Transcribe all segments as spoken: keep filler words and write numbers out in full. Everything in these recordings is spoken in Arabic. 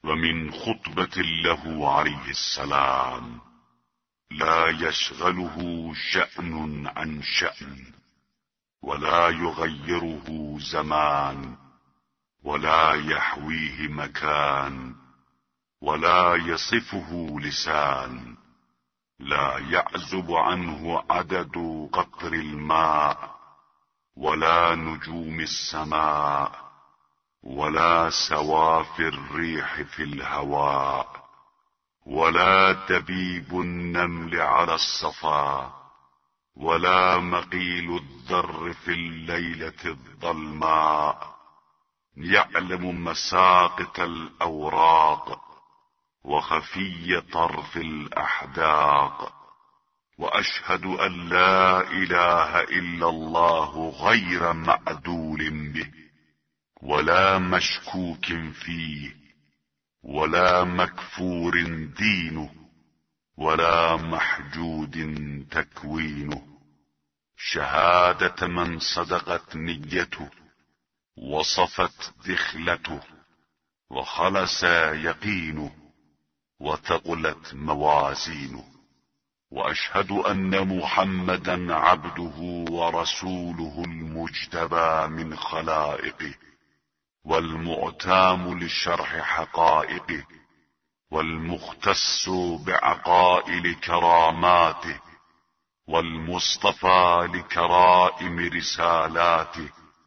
ومن خطبة له عليه السلام: لا يشغله شأن عن شأن، ولا يغيره زمان، ولا يحويه مكان، ولا يصفه لسان. لا يعزب عنه عدد قطر الماء، ولا نجوم السماء، ولا سوافي الريح في الهواء، ولا دبيب النمل على الصفا، ولا مقيل الذر في الليلة الظلماء. يعلم مساقط الأوراق وخفي طرف الأحداق. وأشهد أن لا إله إلا الله غير معدول به، ولا مشكوك فيه، ولا مكفور دينه، ولا محجود تكوينه. شهادة من صدقت نيته، وصفت دخلته، وخلص يقينه، وثقلت موازينه. وأشهد أن محمدا عبده ورسوله المجتبى من خلائقه، والمؤتام لشرح حقائقه، والمختص بعقائل كراماته، والمصطفى لكرائم رسالاته،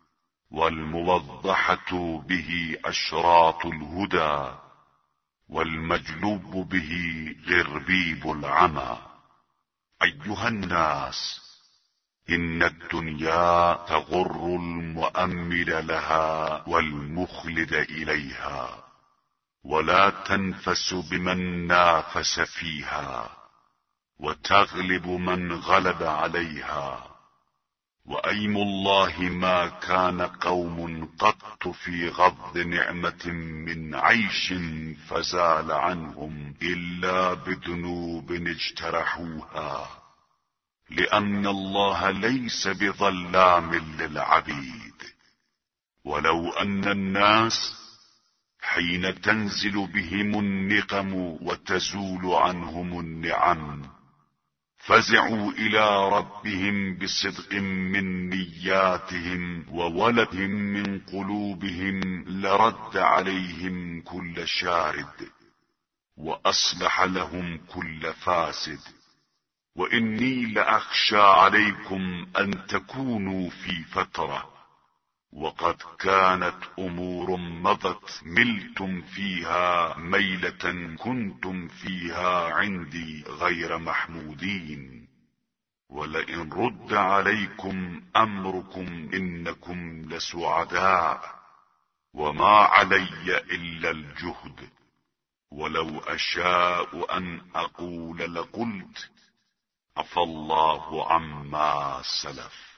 والموضحة به أشراط الهدى، والمجلوب به غربيب العمى. أيها الناس، إن الدنيا تغر المؤمل لها والمخلد إليها، ولا تنفس بمن نافس فيها، وتغلب من غلب عليها. وأيم الله ما كان قوم قط في غض نعمة من عيش فزال عنهم إلا بذنوب اجترحوها، لأن الله ليس بظلام للعبيد. ولو أن الناس حين تنزل بهم النقم وتزول عنهم النعم فزعوا إلى ربهم بصدق من نياتهم وولدهم من قلوبهم، لرد عليهم كل شارد، وأصلح لهم كل فاسد. وإني لأخشى عليكم أن تكونوا في فترة، وقد كانت أمور مضت ملتم فيها ميلة كنتم فيها عندي غير محمودين. ولئن رد عليكم أمركم إنكم لسعداء، وما علي إلا الجهد. ولو أشاء أن أقول لقلت: عفى الله عما سلف.